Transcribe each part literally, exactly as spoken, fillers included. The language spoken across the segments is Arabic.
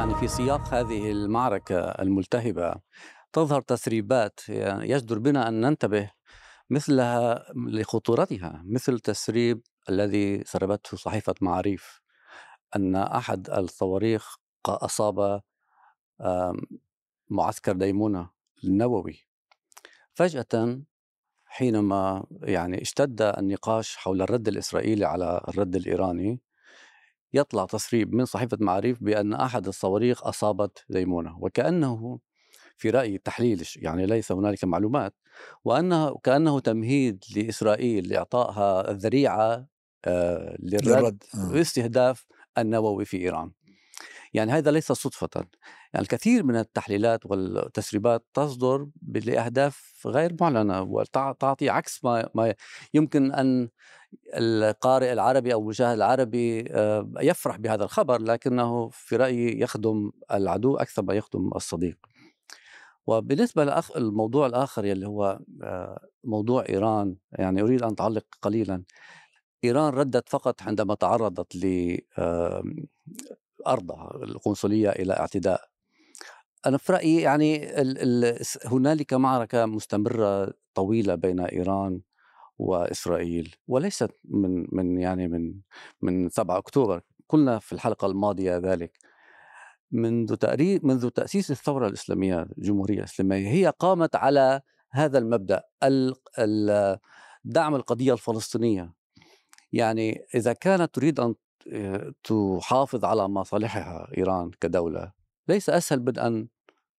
يعني في سياق هذه المعركة الملتهبة تظهر تسريبات يعني يجدر بنا أن ننتبه مثلها لخطورتها، مثل تسريب الذي سربته صحيفة معاريف أن أحد الصواريخ ق- أصاب آم، معسكر ديمونة النووي. فجأة حينما يعني اشتد النقاش حول الرد الإسرائيلي على الرد الإيراني، يطلع تسريب من صحيفة معاريف بأن أحد الصواريخ أصابت ديمونة، وكأنه في رأيي تحليل يعني ليس هنالك معلومات، وأنه كأنه تمهيد لإسرائيل لإعطائها الذريعة آه، للرد للرد آه. واستهداف النووي في إيران. يعني هذا ليس صدفة، يعني الكثير من التحليلات والتسريبات تصدر لأهداف غير معلنة وتعطي عكس ما, ما يمكن أن القارئ العربي أو المشاهد العربي آه، يفرح بهذا الخبر، لكنه في رأيي يخدم العدو أكثر ما يخدم الصديق. وبالنسبة لأخ الموضوع الآخر يلي هو آه، موضوع إيران، يعني أريد أن أعلق قليلا. إيران ردت فقط عندما تعرضت لأرضها القنصلية إلى اعتداء. أنا في رأيي يعني ال ال هنالك معركة مستمرة طويلة بين إيران وإسرائيل، وليست من من يعني من من سبعة أكتوبر. قلنا في الحلقة الماضية ذلك. منذ تأري منذ تأسيس الثورة الإسلامية الجمهورية الإسلامية هي قامت على هذا المبدأ ال ال دعم القضية الفلسطينية. يعني إذا كانت تريد أن تحافظ على مصالحها إيران كدولة، ليس أسهل من أن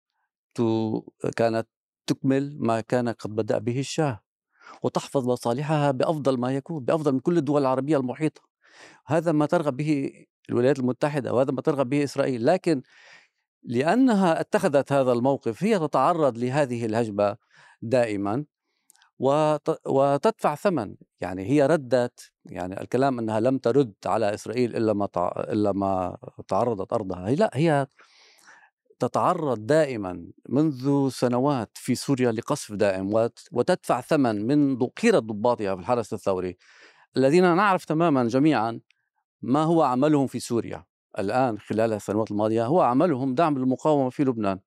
كانت تكمل ما كان قد بدأ به الشاه وتحفظ مصالحها بأفضل ما يكون، بأفضل من كل الدول العربية المحيطة. هذا ما ترغب به الولايات المتحدة وهذا ما ترغب به إسرائيل، لكن لأنها اتخذت هذا الموقف هي تتعرض لهذه الهجمة دائما وتدفع ثمن. يعني هي ردت، يعني الكلام أنها لم ترد على إسرائيل إلا ما إلا ما تعرضت أرضها، هي لا، هي تتعرض دائما منذ سنوات في سوريا لقصف دائم وتدفع ثمن من خيرة ضباطها في الحرس الثوري الذين نعرف تماما جميعا ما هو عملهم في سوريا الآن خلال السنوات الماضية. هو عملهم دعم المقاومة في لبنان.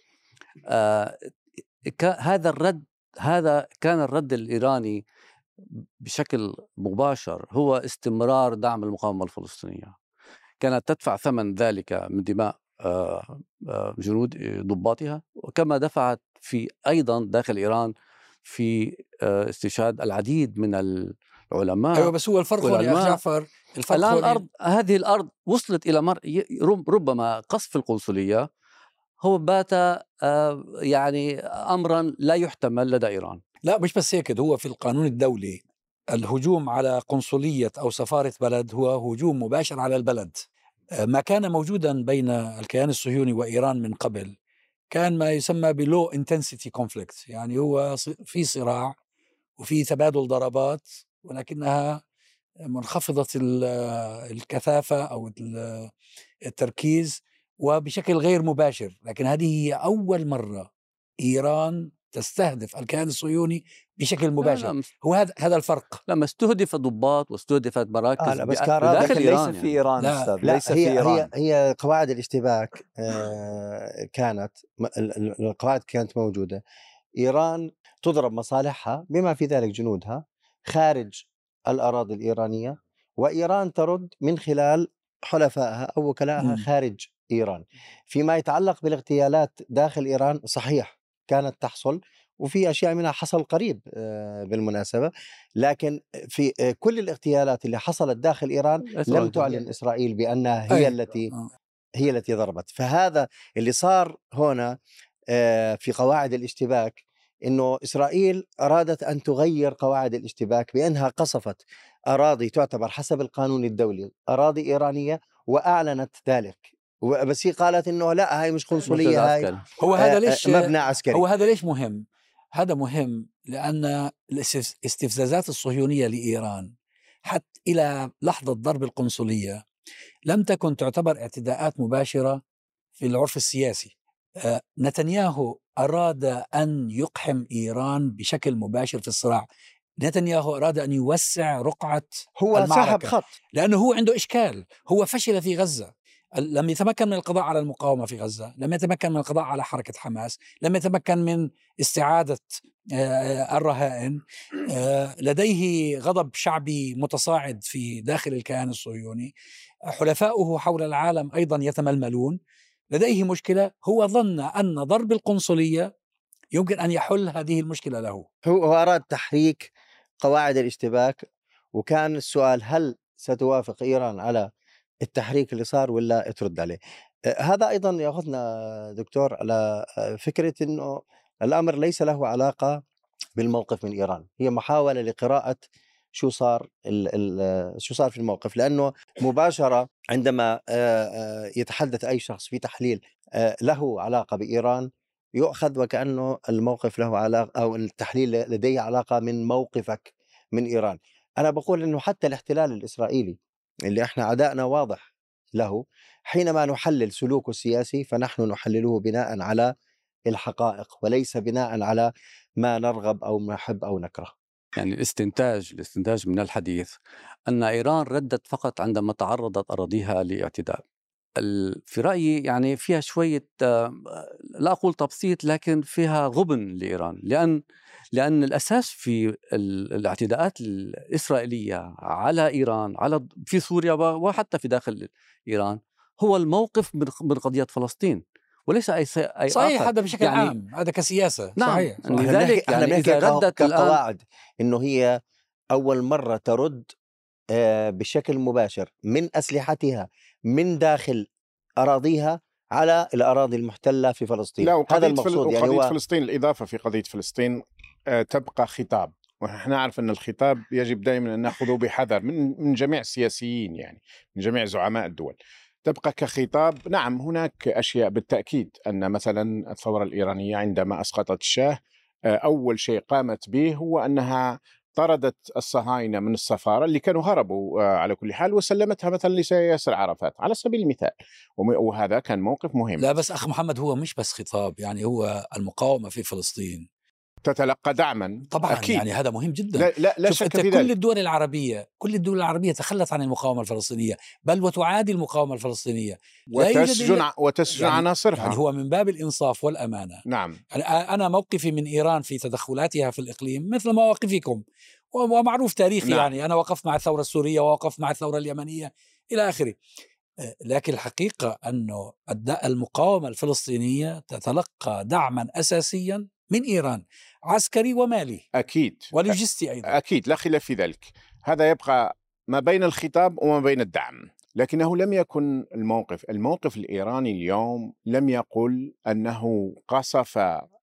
آه هذا الرد هذا كان الرد الإيراني بشكل مباشر هو استمرار دعم المقاومة الفلسطينية. كانت تدفع ثمن ذلك من دماء آه آه جنود ضباطها، وكما دفعت في أيضا داخل إيران في آه استشهاد العديد من العلماء. أيوة، بس هو الفرق هون يا أخ جعفر، الفرق الآن هون الأرض هذه الأرض وصلت إلى مر... ربما قصف القنصلية هو بات آه يعني أمرا لا يحتمل لدى إيران. لا مش بس هيك، هو في القانون الدولي الهجوم على قنصلية أو سفارة بلد هو هجوم مباشر على البلد. ما كان موجودا بين الكيان الصهيوني وإيران من قبل كان ما يسمى بلو انتنسيتي كونفليكت، يعني هو في صراع وفي تبادل ضربات ولكنها منخفضة الكثافة أو التركيز وبشكل غير مباشر. لكن هذه هي أول مرة إيران تستهدف الكيان الصهيوني بشكل مباشر. هو هذا هذا الفرق. لما استهدف ضباط واستهدفت مراكز آه لا بس بداخل لكن إيران. ليس يعني. في إيران لا أستاذ، لا ليس هي في إيران. هي هي قواعد الاشتباك آه كانت القواعد كانت موجودة. إيران تضرب مصالحها بما في ذلك جنودها خارج الأراضي الإيرانية، وإيران ترد من خلال حلفائها أو وكلائها خارج إيران. فيما يتعلق بالاغتيالات داخل إيران صحيح كانت تحصل، وفي أشياء منها حصل قريب بالمناسبة، لكن في كل الاغتيالات اللي حصلت داخل إيران لم تعلن إسرائيل بأنها هي التي هي التي ضربت. فهذا اللي صار هنا في قواعد الاشتباك، إنه إسرائيل أرادت أن تغير قواعد الاشتباك بأنها قصفت أراضي تعتبر حسب القانون الدولي أراضي إيرانية وأعلنت ذلك، بس هي قالت إنه لا، هاي مش قنصلية، هاي هو هذا ليش مبنى عسكري. هو هذا ليش مهم؟ هذا مهم لأن الاستفزازات الصهيونية لإيران حتى إلى لحظة ضرب القنصلية لم تكن تعتبر اعتداءات مباشرة في العرف السياسي. نتنياهو أراد أن يقحم إيران بشكل مباشر في الصراع. نتنياهو أراد أن يوسع رقعة هو المعركة سحب خط، لأنه هو عنده إشكال، هو فشل في غزة. لم يتمكن من القضاء على المقاومة في غزة، لم يتمكن من القضاء على حركة حماس، لم يتمكن من استعادة الرهائن، لديه غضب شعبي متصاعد في داخل الكيان الصهيوني، حلفاؤه حول العالم أيضا يتململون، لديه مشكلة. هو ظن أن ضرب القنصلية يمكن أن يحل هذه المشكلة له. هو أراد تحريك قواعد الاشتباك، وكان السؤال هل ستوافق إيران على التحريك اللي صار ولا ترد عليه. هذا أيضا يأخذنا دكتور على فكرة أنه الأمر ليس له علاقة بالموقف من إيران، هي محاولة لقراءة شو صار ال ال شو صار في الموقف، لأنه مباشرة عندما يتحدث أي شخص في تحليل له علاقة بإيران يؤخذ وكأنه الموقف له علاقة أو التحليل لديه علاقة من موقفك من إيران. أنا بقول أنه حتى الاحتلال الإسرائيلي اللي احنا عدائنا واضح له، حينما نحلل سلوكه السياسي فنحن نحلله بناء على الحقائق وليس بناء على ما نرغب أو نحب أو نكره. يعني الاستنتاج الاستنتاج من الحديث أن إيران ردت فقط عندما تعرضت أراضيها لاعتداء. في رأيي يعني فيها شوية لا أقول تبسيط لكن فيها غبن لإيران، لأن لأن الأساس في الاعتداءات الإسرائيلية على إيران على في سوريا وحتى في داخل إيران هو الموقف من قضية فلسطين وليس أي أي صحيح آخر. هذا بشكل يعني عام، هذا كسياسة. نعم. صحيح, صحيح. لذلك يعني إذا ردت كقواعد إنه هي أول مرة ترد بشكل مباشر من أسلحتها من داخل أراضيها على الأراضي المحتلة في فلسطين. لا، هذا المقصود. فل... يعني قضية هو... فلسطين، الإضافة في قضية فلسطين آه تبقى خطاب، ونحن نعرف أن الخطاب يجب دائما أن نأخذه بحذر من من جميع السياسيين، يعني من جميع زعماء الدول. تبقى كخطاب. نعم هناك أشياء بالتأكيد، أن مثلا الثورة الإيرانية عندما أسقطت الشاه آه أول شيء قامت به هو أنها طردت الصهاينة من السفارة اللي كانوا هربوا على كل حال وسلمتها مثلا لياسر عرفات على سبيل المثال، وهذا كان موقف مهم. لا بس أخ محمد هو مش بس خطاب، يعني هو المقاومة في فلسطين تتلقى دعما طبعا أكيد. يعني هذا مهم جدا. لا, لا, لا شوف شك أنت في كل ذلك. الدول العربية كل الدول العربية تخلت عن المقاومة الفلسطينية، بل وتعادي المقاومة الفلسطينية وتسجن وتسجن يعني عناصرها. يعني هو من باب الإنصاف والأمانة. نعم. يعني أنا موقفي من إيران في تدخلاتها في الإقليم مثل مواقفكم، ومعروف تاريخي. نعم. يعني أنا وقفت مع الثورة السورية ووقفت مع الثورة اليمنية إلى آخره. لكن الحقيقة أنه المقاومة الفلسطينية تتلقى دعما أساسيا من إيران، عسكري ومالي أكيد ولوجستي أيضا. أكيد لا خلاف في ذلك. هذا يبقى ما بين الخطاب وما بين الدعم، لكنه لم يكن الموقف الموقف الإيراني اليوم لم يقل أنه قصف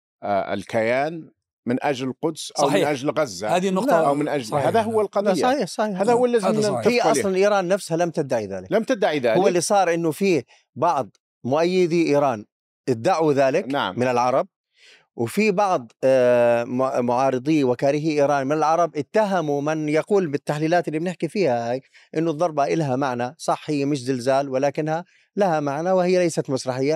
الكيان من أجل القدس أو صحيح. من أجل غزة، هذه النقطة أو من أجل صحيح. هذا هو القضية. صحيح صحيح. هذا هو الذي هي أصلا إيران نفسها لم تدعي ذلك. لم تدعي ذلك. هو اللي صار إنه فيه بعض مؤيدي إيران ادعوا ذلك. نعم. من العرب، وفي بعض معارضي وكارهي إيران من العرب اتهموا من يقول بالتحليلات اللي بنحكي فيها هاي إنه الضربة إلها معنى. صح هي مش زلزال ولكنها لها معنى وهي ليست مسرحية.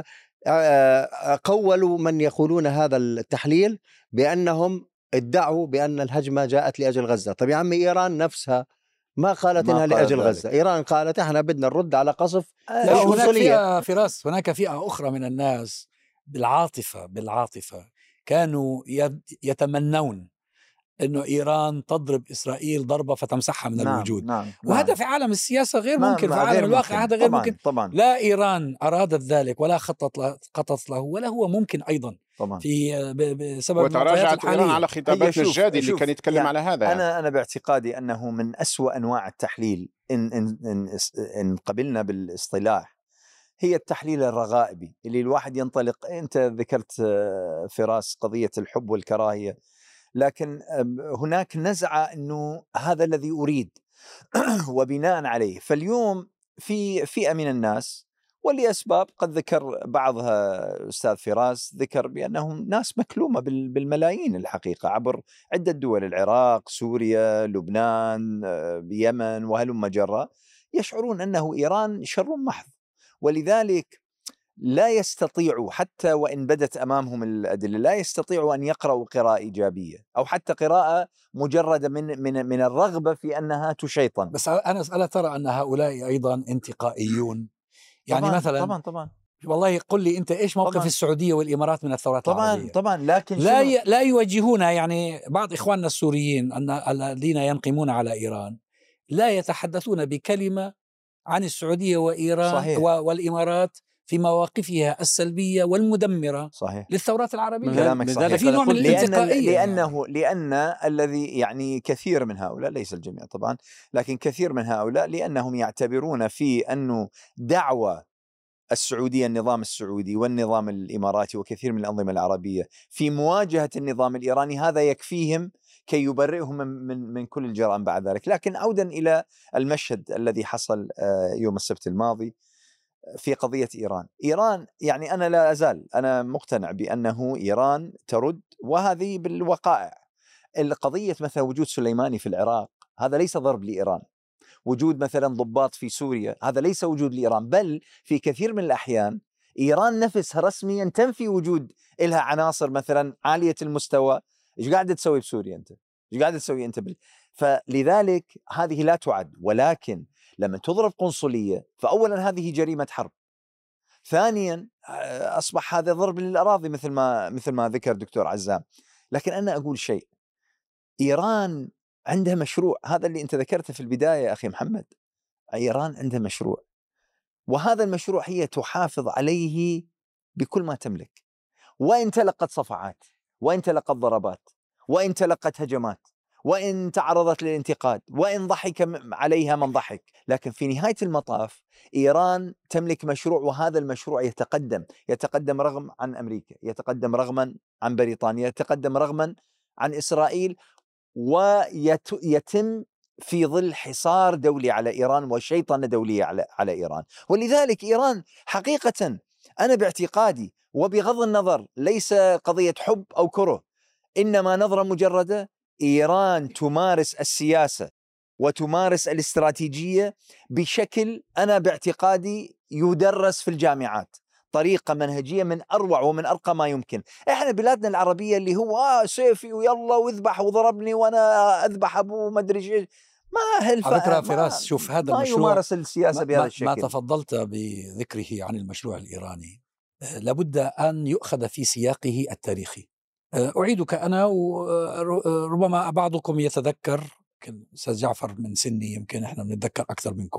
قولوا من يقولون هذا التحليل بأنهم ادعوا بأن الهجمة جاءت لأجل غزة. طب يا عمي إيران نفسها ما قالت إنها لأجل ذلك. غزة. إيران قالت إحنا بدنا نرد على قصف هناك فئة فراس هناك فئة أخرى من الناس بالعاطفة بالعاطفة كانوا يتمنون إنه إيران تضرب إسرائيل ضربة فتمسحها من نعم الوجود. نعم وهذا نعم. في عالم السياسة غير نعم ممكن، في عالم الواقع هذا غير طبعاً ممكن طبعاً. لا إيران أرادت ذلك ولا خطط له, خطط له ولا هو ممكن أيضا طبعاً. في بسبب وتراجعت إيران على خطابات نجادي اللي كان يتكلم يعني على هذا. أنا يعني. أنا باعتقادي أنه من أسوأ أنواع التحليل إن إن إن, إن قبلنا بالاصطلاح هي التحليل الرغائبي اللي الواحد ينطلق. أنت ذكرت فراس قضية الحب والكراهية، لكن هناك نزعة أنه هذا الذي أريد وبناء عليه. فاليوم في فئة من الناس ولأسباب قد ذكر بعضها أستاذ فراس، ذكر بأنهم ناس مكلومة بالملايين الحقيقة عبر عدة دول، العراق، سوريا، لبنان، اليمن وهلم جرا، يشعرون أنه إيران شر محض، ولذلك لا يستطيعوا حتى وإن بدت أمامهم الأدلة لا يستطيعوا أن يقرأوا قراءة إيجابية أو حتى قراءة مجردة من من من الرغبة في أنها تشيطن. بس أنا أسأل ترى أن هؤلاء أيضا انتقائيون يعني طبعاً مثلا طبعا طبعا والله قل لي أنت إيش موقف طبعاً. السعودية والإمارات من الثورات طبعا العربية؟ طبعا لكن لا شنو؟ ي... لا يوجهون، يعني بعض إخواننا السوريين أن الذين ينقمون على إيران لا يتحدثون بكلمة عن السعودية وإيران صحيح. و... والإمارات في مواقفها السلبية والمدمرة صحيح. للثورات العربية. كلامك صحيح. لذلك في أنا نوع من قلت لأن الانتقائية لأنه لأن الذي يعني كثير من هؤلاء، ليس الجميع طبعا، لكن كثير من هؤلاء لأنهم يعتبرون في أنه دعوة السعودية، النظام السعودي والنظام الإماراتي وكثير من الأنظمة العربية في مواجهة النظام الإيراني هذا يكفيهم كي يبرئهم من, من, من كل الجرائم بعد ذلك. لكن عودا إلى المشهد الذي حصل يوم السبت الماضي في قضية إيران. إيران يعني أنا لا أزال أنا مقتنع بأنه إيران ترد، وهذه بالوقائع. القضية مثلا وجود سليماني في العراق هذا ليس ضرب لإيران، وجود مثلا ضباط في سوريا هذا ليس وجود لإيران، بل في كثير من الأحيان إيران نفسها رسميا تنفي وجود إلها عناصر مثلا عالية المستوى. إيش قاعدة تسوي بسوريا أنت؟ إيش قاعدة تسوي أنت بال... فلذلك هذه لا تعد. ولكن لما تضرب قنصلية فأولا هذه جريمة حرب، ثانيا أصبح هذا ضرب للأراضي مثل ما مثل ما ذكر دكتور عزام. لكن أنا أقول شيء، إيران عندها مشروع، هذا اللي أنت ذكرته في البداية أخي محمد. إيران عندها مشروع، وهذا المشروع هي تحافظ عليه بكل ما تملك، وإن تلقت صفعات، وإن تلقت ضربات، وإن تلقت هجمات، وإن تعرضت للانتقاد، وإن ضحك عليها من ضحك، لكن في نهاية المطاف إيران تملك مشروع، وهذا المشروع يتقدم يتقدم رغم عن أمريكا، يتقدم رغما عن بريطانيا، يتقدم رغما عن إسرائيل، ويتم في ظل حصار دولي على إيران وشيطنة دولية على على إيران. ولذلك إيران حقيقة أنا باعتقادي، وبغض النظر ليس قضية حب أو كره، إنما نظرة مجردة، إيران تمارس السياسة وتمارس الاستراتيجية بشكل أنا باعتقادي يدرس في الجامعات، طريقة منهجية من أروع ومن أرقى ما يمكن. إحنا بلادنا العربية اللي هو آه سيفي ويلا واذبح وضربني وأنا أذبح أبوه ما أدري إيش، ما هالف... على فكرة فراس، شوف هذا ما المشروع يمارس السياسة ما, بهذا ما, الشكل. ما تفضلت بذكره عن المشروع الإيراني لابد أن يؤخذ في سياقه التاريخي. أعيدك أنا، وربما بعضكم يتذكر، يمكن أستاذ جعفر من سني، يمكن إحنا بنتذكر أكثر منكم.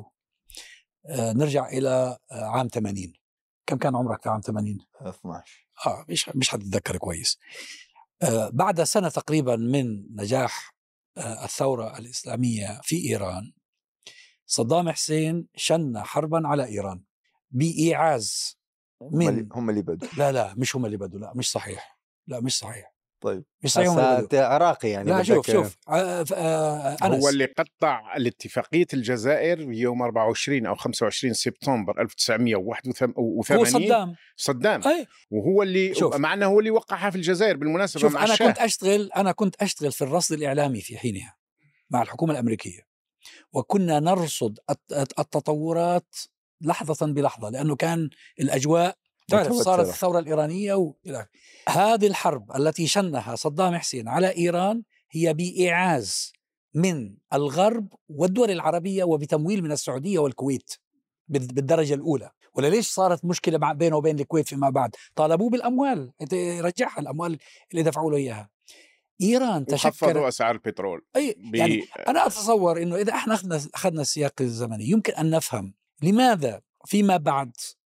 نرجع إلى عام ثمانين. كم كان عمرك في عام ثمانين؟ اثناشر. آه مش مش حتتذكر كويس. آه بعد سنة تقريبا من نجاح آه الثورة الإسلامية في إيران، صدام حسين شن حربا على إيران بإيعاز من هم اللي بدوا. لا لا مش هم اللي بدوا، لا مش صحيح، لا مش صحيح. طيب مش صحيح هم اللي بدوا. عراقي يعني. لا شوف شوف آه آه أنس. هو اللي قطع الاتفاقية الجزائر يوم أربعة وعشرين أو خمسة وعشرين سبتمبر ألف وتسعمئة وواحد وثمانين. هو صدام صدام أي. وهو اللي معنا هو اللي وقعها في الجزائر بالمناسبة. شوف مع أنا الشاه. كنت أشتغل أنا كنت أشتغل في الرصد الإعلامي في حينها مع الحكومة الأمريكية، وكنا نرصد التطورات لحظة بلحظة، لأنه كان الأجواء تعرف صارت الثورة الإيرانية وإلى هذه الحرب التي شنها صدام حسين على إيران هي بإعاز من الغرب والدول العربية وبتمويل من السعودية والكويت بالدرجة الأولى. ولا ليش صارت مشكلة بينه وبين الكويت فيما بعد؟ طالبوه بالأموال يرجعها، الأموال اللي دفعوا له إياها. إيران تشكل وخفضوا أسعار البترول. أي ب... يعني أنا أتصور إنه إذا إحنا أخذنا أخذنا السياق الزمني يمكن أن نفهم لماذا فيما بعد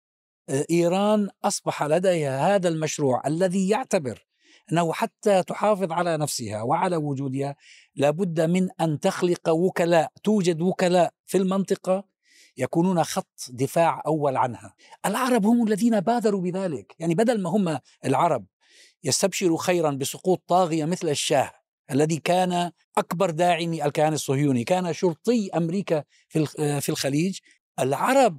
إيران أصبح لديها هذا المشروع الذي يعتبر أنه حتى تحافظ على نفسها وعلى وجودها لابد من أن تخلق وكلاء، توجد وكلاء في المنطقة يكونون خط دفاع أول عنها. العرب هم الذين بادروا بذلك، يعني بدل ما هم العرب يستبشروا خيرا بسقوط طاغية مثل الشاه الذي كان أكبر داعمي الكيان الصهيوني، كان شرطي أمريكا في الخليج، العرب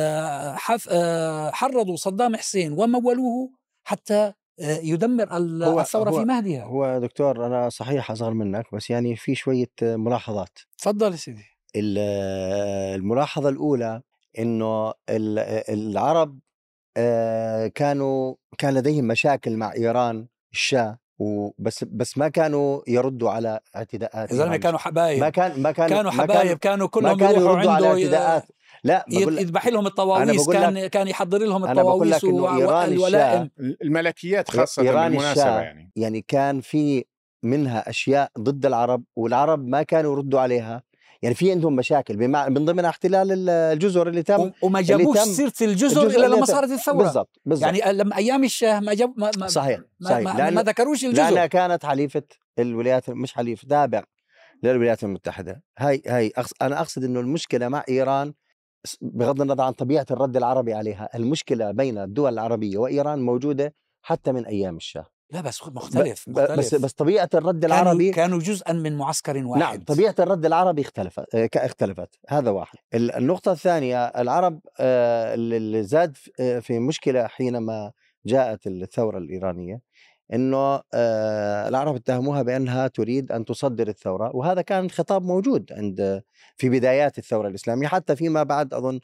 حرضوا صدام حسين ومولوه حتى يدمر الثورة في مهدها. هو دكتور أنا صحيح أصغر منك، بس يعني في شوية ملاحظات. تفضل يا سيدي. الملاحظة الأولى إنه العرب كانوا كان لديهم مشاكل مع إيران الشاه، وبس بس ما كانوا يردوا على اعتداءات. إذا كانوا حبايب، ما كان ما كان كانوا حبايب، كانوا كلهم ما كانوا يردوا على اعتداءات. لا بقول يذبح لهم الطواويس، كان كان يحضر لهم الطواويس والولائم. الملكيات خاصة إيران بالمناسبة الشاه يعني يعني كان في منها أشياء ضد العرب، والعرب ما كانوا يردوا عليها. يعني في عندهم مشاكل بمع... من ضمنها احتلال الجزر اللي تم، وما جابوش سيرة الجزر إلا لما صارت الثورة. بالضبط بالضبط. يعني لما أيام الشاه ما جاب ما ما صحيح ما, صحيح. ما, ما ذكروش الجزر، لأنها كانت حليفة الولايات، مش حليف تابع للولايات المتحدة. هاي هاي أقص... أنا أقصد إنه المشكلة مع إيران بغض النظر عن طبيعة الرد العربي عليها، المشكلة بين الدول العربية وإيران موجودة حتى من أيام الشاه. لا بس مختلف, ب... مختلف. بس بس طبيعة الرد كانوا العربي كانوا جزءا من معسكر واحد. نعم، طبيعة الرد العربي اختلفت اختلفت هذا واحد. النقطة الثانية، العرب اللي زاد في مشكلة حينما جاءت الثورة الإيرانية، إنه العرب اتهموها بأنها تريد أن تصدر الثورة، وهذا كان خطاب موجود عند في بدايات الثورة الإسلامية. حتى فيما بعد أظن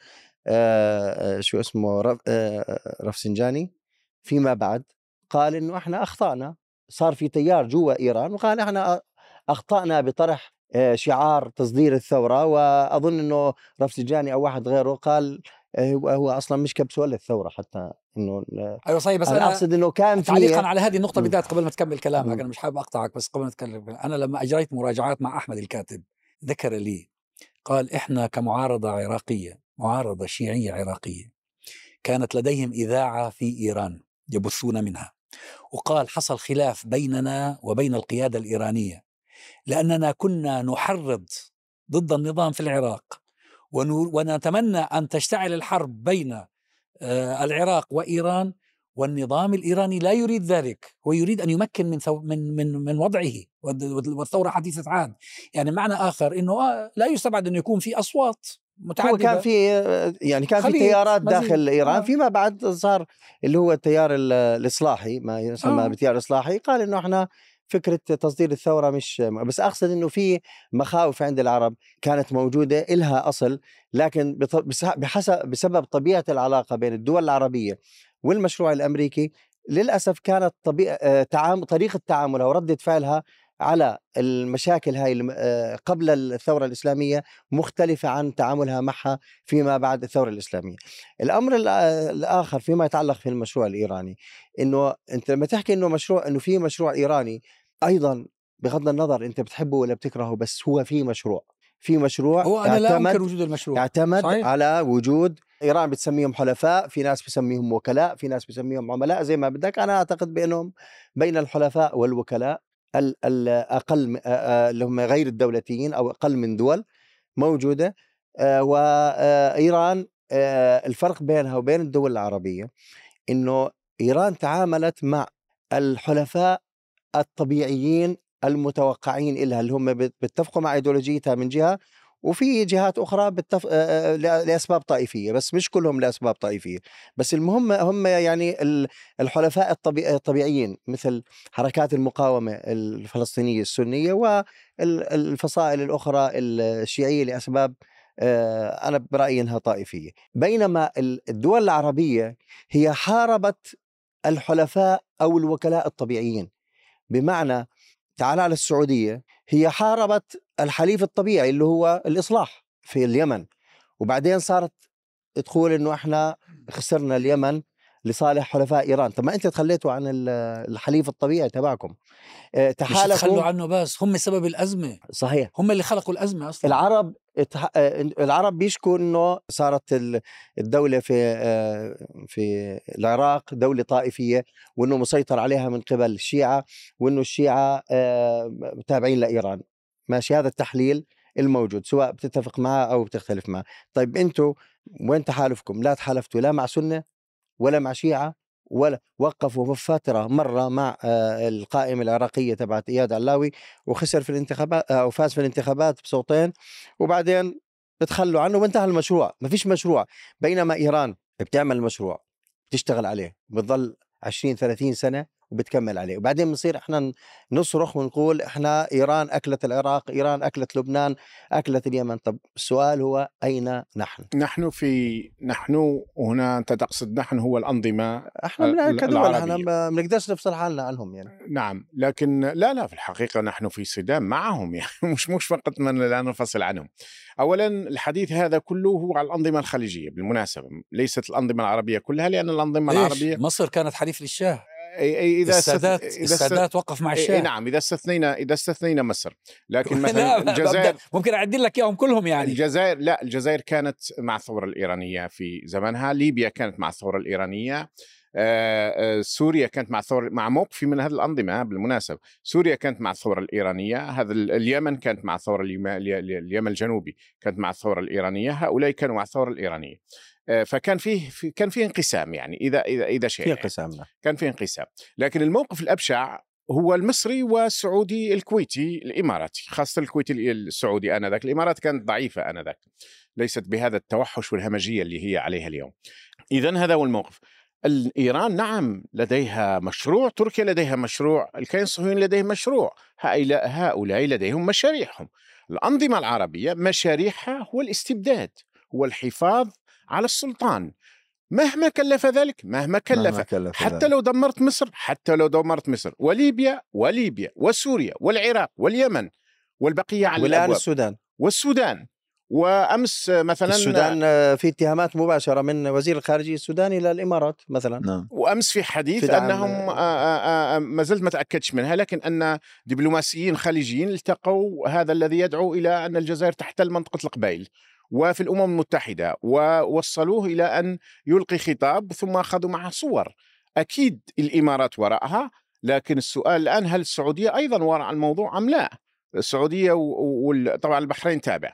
شو اسمه رفسنجاني فيما بعد قال إنه إحنا أخطأنا. صار في تيار جوا إيران وقال إحنا أخطأنا بطرح شعار تصدير الثورة، وأظن إنه رفسنجاني أو واحد غيره قال هو أصلا مش كبسولة الثورة حتى إنه. أيوة صحيح. بس أنا, أنا أقصد إنه كان تعليقا على هذه النقطة بالذات قبل ما تكمل كلامك، أنا مش حابب أقطعك بس قبل ما تكلم، أنا لما أجريت مراجعات مع أحمد الكاتب ذكر لي قال إحنا كمعارضة عراقية، معارضة شيعية عراقية، كانت لديهم إذاعة في إيران يبثون منها، وقال حصل خلاف بيننا وبين القيادة الإيرانية لأننا كنا نحرض ضد النظام في العراق، ونتمنى أن تشتعل الحرب بين العراق وإيران، والنظام الإيراني لا يريد ذلك، هو يريد أن يمكن من من من من وضعه، والثورة حديثة عهد. يعني معنى آخر إنه لا يستبعد أنه يكون في أصوات متعددة. هو كان في يعني كان في تيارات داخل إيران. آه. فيما بعد صار اللي هو التيار الإصلاحي، ما يسمى آه. بالتيار الإصلاحي، قال إنه إحنا فكرة تصدير الثورة مش، بس أقصد إنه في مخاوف عند العرب كانت موجودة إلها أصل، لكن بحسب بسبب طبيعة العلاقة بين الدول العربية والمشروع الأمريكي للأسف كانت طبيعة تعامل طريقة تعاملها وردة فعلها على المشاكل هاي قبل الثورة الإسلامية مختلفة عن تعاملها معها فيما بعد الثورة الإسلامية. الأمر الآخر فيما يتعلق في المشروع الإيراني، إنه أنت لما تحكي إنه مشروع إنه في مشروع إيراني، أيضا بغض النظر أنت بتحبه ولا بتكرهه، بس هو في مشروع في مشروع هو أنا لا أنكر وجود المشروع، اعتمد صحيح. على وجود إيران بتسميهم حلفاء، في ناس بسميهم وكلاء، في ناس بسميهم عملاء، زي ما بدك. أنا أعتقد بأنهم بين الحلفاء والوكلاء الأقل اللي هم غير الدولتيين أو أقل من دول موجودة. وإيران الفرق بينها وبين الدول العربية إنه إيران تعاملت مع الحلفاء الطبيعيين المتوقعين إلها، اللي هم بيتفقوا مع إيديولوجيتها من جهة، وفي جهات أخرى بتف... لأسباب طائفية، بس مش كلهم لأسباب طائفية. بس المهم هم يعني الحلفاء الطبيعي... الطبيعيين مثل حركات المقاومة الفلسطينية السنية والفصائل الأخرى الشيعية لأسباب أنا برأيي أنها طائفية. بينما الدول العربية هي حاربت الحلفاء أو الوكلاء الطبيعيين، بمعنى تعال على السعودية، هي حاربت الحليف الطبيعي اللي هو الإصلاح في اليمن، وبعدين صارت تقول إنه إحنا خسرنا اليمن لصالح حلفاء إيران. طب ما أنت تخليتوا عن الحليف الطبيعي تبعكم، تحالفوا، مش تخلوا عنه، بس هم سبب الأزمة. صحيح، هم اللي خلقوا الأزمة أصلا. العرب العرب بيشكوا إنه صارت الدولة في في العراق دولة طائفية، وإنه مسيطر عليها من قبل الشيعة، وإنه الشيعة تابعين لإيران. ماشي، هذا التحليل الموجود سواء بتتفق معه أو بتختلف معه. طيب أنتوا وين تحالفكم؟ لا تحالفتوا لا مع سنة ولا مع شيعة، ولا وقفوا فترة مرة مع القائمة العراقية تبعت إياد علاوي وخسر في الانتخابات أو فاز في الانتخابات بصوتين، وبعدين بتخلوا عنه وانتهى المشروع، ما فيش مشروع. بينما إيران بتعمل مشروع بتشتغل عليه بتظل عشرين ثلاثين سنة وبتكمل عليه، وبعدين بنصير احنا نصرخ ونقول احنا ايران اكلت العراق، ايران اكلت لبنان، اكلت اليمن. طب السؤال هو اين نحن؟ نحن في نحن هنا أنت تقصد نحن هو الأنظمة احنا من كدول احنا العربية. ما بنقدرش نفصل حالنا عنهم يعني. نعم، لكن لا لا في الحقيقة نحن في صدام معهم يعني مش مش فقط من لا ننفصل عنهم. أولا الحديث هذا كله هو على الأنظمة الخليجية بالمناسبة، ليست الأنظمة العربية كلها، لأن الأنظمة ليش؟ العربية مصر كانت حليف للشاه. إذا السادات إذا السادات وقف مع الشاه. نعم، إذا استثنينا إذا استثنينا مصر، لكن لا مثلا الجزائر ممكن أعدل لك إياهم كلهم يعني. الجزائر لا، الجزائر كانت مع الثورة الإيرانية في زمانها، ليبيا كانت مع الثورة الإيرانية، آه، آه، سوريا كانت مع الثورة مع موقفي من هذه الأنظمة بالمناسبة. سوريا كانت مع الثورة الإيرانية، هذا اليمن كانت مع الثورة اليمن الجنوبي كانت مع الثورة الإيرانية، هؤلاء كانوا مع الثورة الإيرانية. فكان فيه كان فيه انقسام يعني إذا إذا إذا شيء في انقسام يعني. كان فيه انقسام. لكن الموقف الأبشع هو المصري والسعودي الكويتي الإماراتي، خاصة الكويتي السعودي آنذاك. الإمارات كانت ضعيفة آنذاك، ليست بهذا التوحش والهمجية اللي هي عليها اليوم. إذن هذا هو الموقف. إيران نعم لديها مشروع، تركيا لديها مشروع، الكيان الصهيوني لديه مشروع، هؤلاء لديهم مشاريعهم. الأنظمة العربية مشاريعها هو الاستبداد، هو الحفاظ على السلطان مهما كلف ذلك، مهما كلف, مهما كلف حتى ذلك. لو دمرت مصر، حتى لو دمرت مصر وليبيا وليبيا وسوريا والعراق واليمن والبقية على والآن الأبواب، السودان والسودان. وأمس مثلا السودان في اتهامات مباشرة من وزير الخارجية السوداني إلى الإمارات مثلا. نعم. وأمس في حديث في أنهم ما زلت ما تأكدش منها، لكن أن دبلوماسيين خليجيين التقوا هذا الذي يدعو إلى أن الجزائر تحتل منطقة القبائل وفي الأمم المتحدة، ووصلوه إلى أن يلقي خطاب ثم أخذوا معه صور. أكيد الإمارات وراءها، لكن السؤال الآن هل السعودية أيضا وراء الموضوع أم لا؟ السعودية وطبعا البحرين تابع.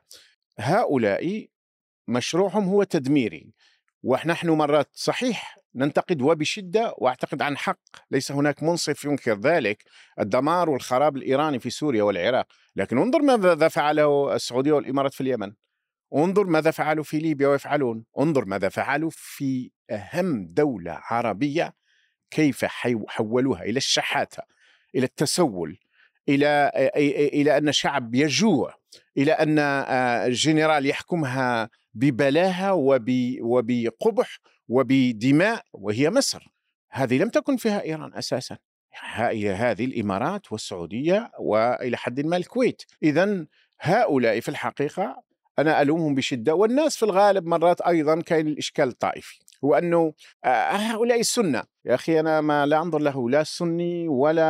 هؤلاء مشروعهم هو تدميري، ونحن مرات صحيح ننتقد وبشدة، وأعتقد عن حق، ليس هناك منصف ينكر ذلك، الدمار والخراب الإيراني في سوريا والعراق. لكن انظر ماذا فعله السعودية والإمارات في اليمن، انظر ماذا فعلوا في ليبيا ويفعلون، انظر ماذا فعلوا في أهم دولة عربية، كيف حولوها إلى الشحاتة، إلى التسول، إلى إلى أن شعب يجوع، إلى أن الجنرال يحكمها ببلاهة وبقبح وبدماء، وهي مصر. هذه لم تكن فيها إيران أساسا، هذه الإمارات والسعودية وإلى حد ما الكويت. إذن هؤلاء في الحقيقة أنا ألومهم بشدة. والناس في الغالب مرات أيضا كاين الإشكال الطائفي، هو أنه هؤلاء السنة، يا أخي أنا ما لا أنظر له لا سني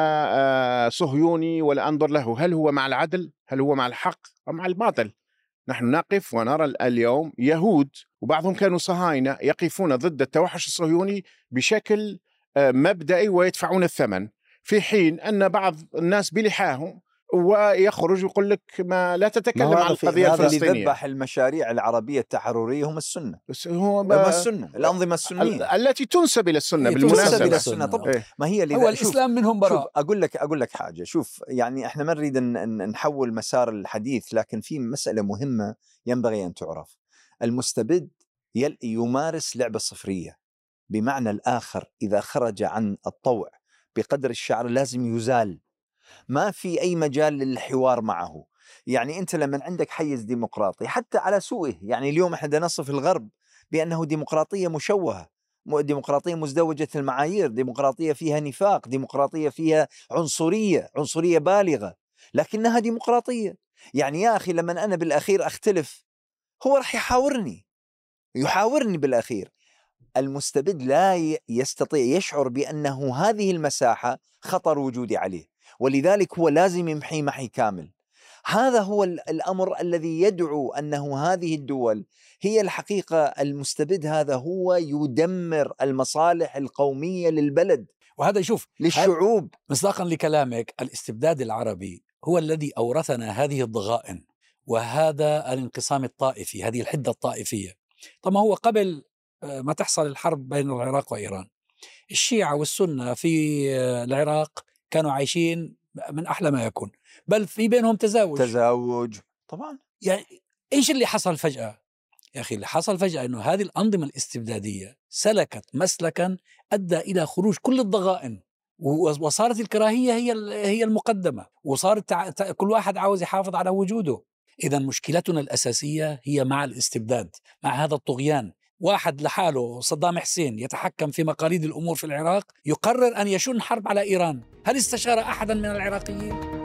ولا صهيوني، ولا أنظر له هل هو مع العدل، هل هو مع الحق أو مع الباطل. نحن نقف ونرى اليوم يهود وبعضهم كانوا صهاينة يقفون ضد التوحش الصهيوني بشكل مبدئي ويدفعون الثمن، في حين أن بعض الناس بلحاهم ويخرج يقول لك ما لا تتكلم عن القضية الفلسطينية. اللي ذبح المشاريع العربية التحررية هم السنة، هو ما السنة، الأنظمة السنية التي تنسب إلى السنة بالمناسبة. بالمناسبة إلى السنة طبعا. إيه؟ ما هي اللي هو الإسلام منهم براء. أقول لك أقول لك حاجة، شوف يعني إحنا ما نريد أن نحول مسار الحديث، لكن في مسألة مهمة ينبغي أن تعرف. المستبد يمارس لعبة صفرية، بمعنى الآخر إذا خرج عن الطوع بقدر الشعر لازم يزال، ما في أي مجال للحوار معه. يعني أنت لما عندك حيز ديمقراطي حتى على سوءه، يعني اليوم احنا نصف الغرب بأنه ديمقراطية مشوهة، ديمقراطية مزدوجة المعايير، ديمقراطية فيها نفاق، ديمقراطية فيها عنصرية عنصرية بالغة، لكنها ديمقراطية. يعني يا أخي لما أنا بالأخير أختلف هو راح يحاورني يحاورني بالأخير. المستبد لا يستطيع يشعر بأنه هذه المساحة خطر وجودي عليه، ولذلك هو لازم يمحي محي كامل. هذا هو الأمر الذي يدعو أنه هذه الدول هي الحقيقة. المستبد هذا هو يدمر المصالح القومية للبلد، وهذا يشوف للشعوب. مصداقا لكلامك، الاستبداد العربي هو الذي أورثنا هذه الضغائن وهذا الانقسام الطائفي، هذه الحدة الطائفية. طبعا هو قبل ما تحصل الحرب بين العراق وإيران، الشيعة والسنة في العراق كانوا عايشين من أحلى ما يكون، بل في بينهم تزاوج تزاوج طبعا. يعني إيش اللي حصل فجأة؟ يا أخي اللي حصل فجأة أنه هذه الأنظمة الاستبدادية سلكت مسلكا أدى إلى خروج كل الضغائن وصارت الكراهية هي هي المقدمة، وصارت كل واحد عاوز يحافظ على وجوده. إذا مشكلتنا الأساسية هي مع الاستبداد، مع هذا الطغيان. واحد لحاله صدام حسين يتحكم في مقاليد الأمور في العراق يقرر أن يشن حرب على إيران. هل استشار أحدا من العراقيين؟